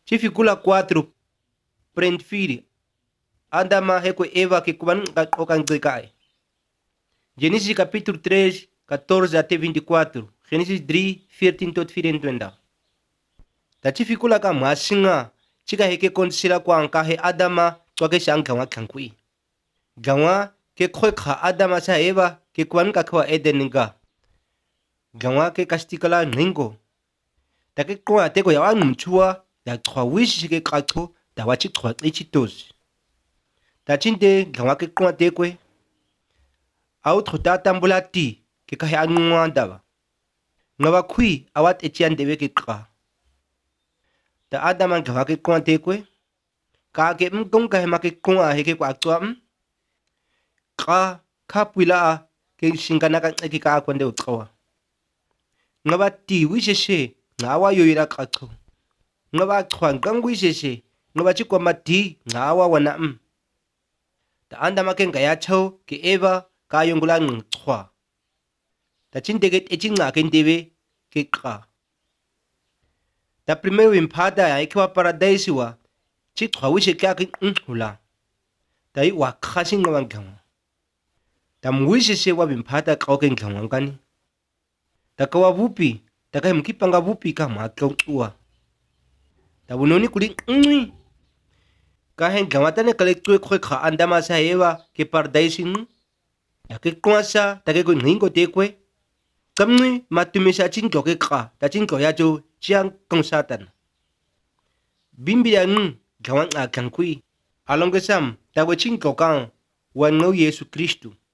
Chifikula 4 prend firi Adama heko Eva que kuban okanzekai. Gênesis capítulo 3, 14 até 24. Gênesis 3, 14 tot 24. Ta chifikula ka masinga chika heke konsila kwa ankahe Adama toke shangawa kankui. Gawa ke kha Adama sa Eva ke kuban kakwa Edeninga. Gawa ke kastikala ningo. Ta ke kwa teko ya wanumchua ya kwa wishi ke kacho da wachi kwa ichitos. Ta chinte gawa ke kwa tekwe autre tata mbulati ke kahe anwandaba. Ngawa kui awat etian dewe ke kwa. Ta Adama gawa ke kwa tekwe ka ke mkong kahe ma ke kwa heke kwa atwa ka kapwila ke shingana ka eki ka akwande utkawa. Ngawa ti wisheshe ngawa yoyira kacho. Ngawa kwa ngangu wisheshe ngawa chikwa mati ngawa wana Ta Adama ke ngaya chau ke Eva ka yongula ngchwa. Ta chinteket echinga ke ndewe ke ka. Ta primero impada ya ikiwa paradise wa chikwa wishe kya ke nhula. Ta i wa khashi ngawa ngama. Ta mwishe she wa impada ka ke ngama ngani. Ta kawa vupi ta ka mkipanga vupi ka makautua. Ta bunoni kuli ngwi. Ka hen ngama tane kale tue kwe ka Adama sa Eva ke paradise ya ke kwasa ta ke ngingo tekwe. Kamni matumisa chinko ke ka ta chinko ya jo chiang kong satan. Bimbi ya gawan a kankui. Along ke sam ta we chinko kang wan Yesu Kristu.